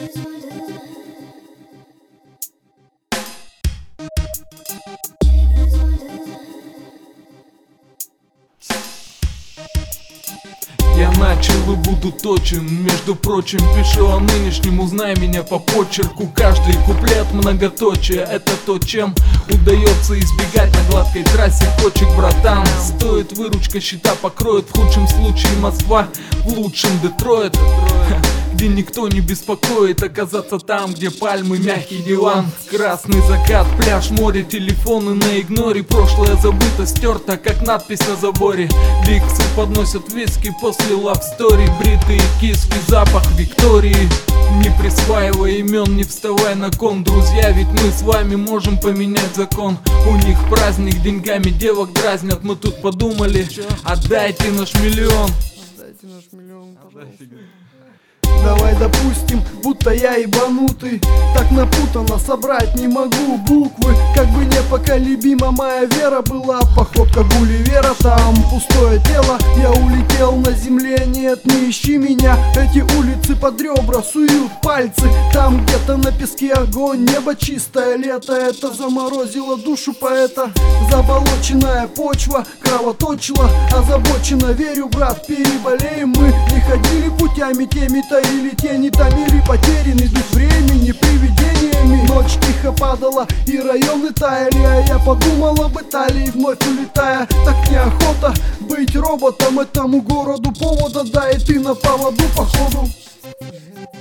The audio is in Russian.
Я начал и буду точен, между прочим, пишу о нынешнем, узнай меня по почерку. Каждый куплет многоточие, это то, чем удается избегать на гладкой трассе кочек, братан. Стоит выручка, счета покроет, в худшем случае Москва, в лучшем Детройт, где никто не беспокоит. Оказаться там, где пальмы, мягкий диван, красный закат, пляж, море, телефоны на игноре. Прошлое забыто, стерто, как надпись на заборе. Виксы подносят виски после лавстори, бритые киски, запах Виктории. Не присваивай имен, не вставай на кон, друзья, ведь мы с вами можем поменять закон. У них праздник, деньгами девок дразнят, мы тут подумали, отдайте наш миллион. Отдайте наш миллион, пожалуйста. Давай допустим, будто я ебанутый. Так напутано, собрать не могу буквы. Как бы непоколебима моя вера была. Походка Гулливера, там пустое тело. Я улетел на земле, нет, не ищи меня. Эти улицы под ребра суют пальцы. Там где-то на песке огонь, небо чистое, лето. Это заморозило душу поэта. Заболоченная почва кровоточила, озабочена, верю, брат, переболеем мы. Не ходили путями теми-то или тени томили, потеряны дух времени привидениями. Ночь тихо падала и районы таяли, а я подумал об Италии, вновь улетая. Так неохота быть роботом, этому городу повода, да и ты на поводу походу.